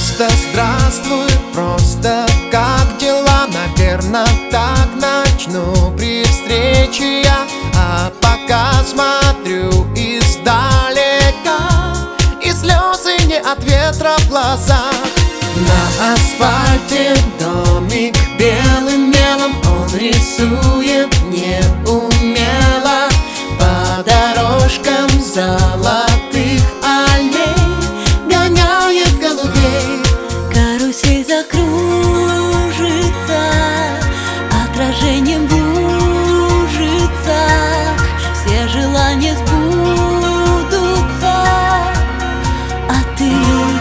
Просто здравствуй, просто как дела? Наверно, так начну при встрече я. А пока смотрю издалека, и слезы не от ветра в глазах. На асфальте домик белым мелом он рисует неумело. По дорожкам золотых аллей гоняет голубей. Карусель закружится, отражением в лужицах все желания сбудутся. А ты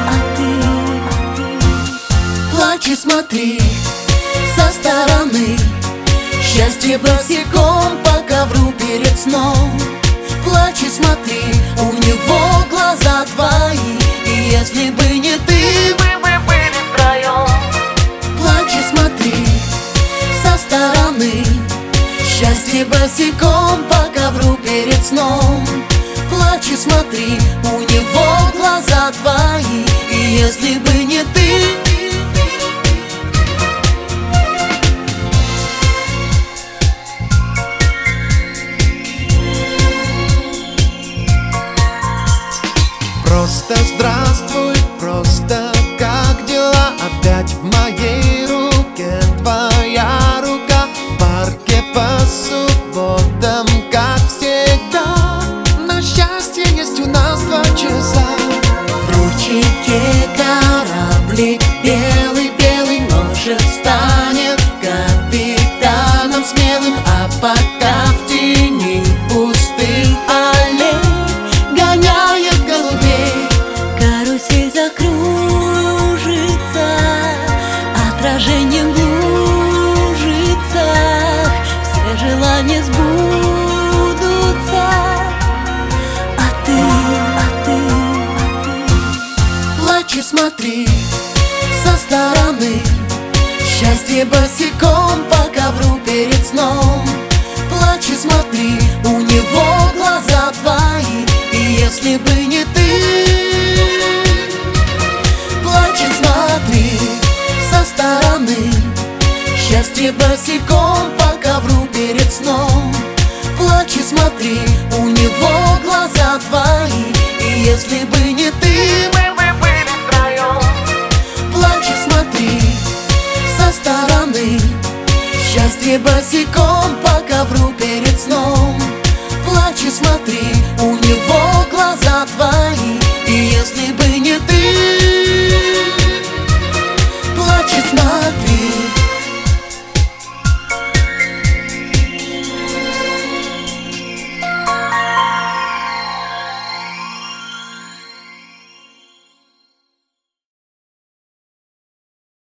плачь и смотри со стороны. Счастье босиком по ковру перед сном. Плачь и смотри, у него глаза твои. И если бы не ты, мы бы были втроем. Плачь и смотри со стороны. Счастье босиком по ковру перед сном. Плачь и смотри, у него глаза твои. И если бы не ты, просто здравствуй, просто как дела? Опять в моей руке твоя рука. В парке по субботам, как всегда. Но счастье есть у нас 2 часа. в ручейке кораблик белый-белый, может, станет капитаном смелым. А пока в тени пустых аллей гоняет голубей. Карусель закружится, отражением в лужицах все желания сбудутся. А ты Плачь и смотри со стороны. Счастье босиком по ковру перед сном. Плачь и смотри, у него глаза твои. И если бы не ты, плачь и смотри со стороны. Счастье босиком по ковру перед сном. Плачь и смотри, у него глаза твои. И если бы не ты, мы бы были втроем. Плачь и смотри со стороны. Счастье босиком по ковру перед сном.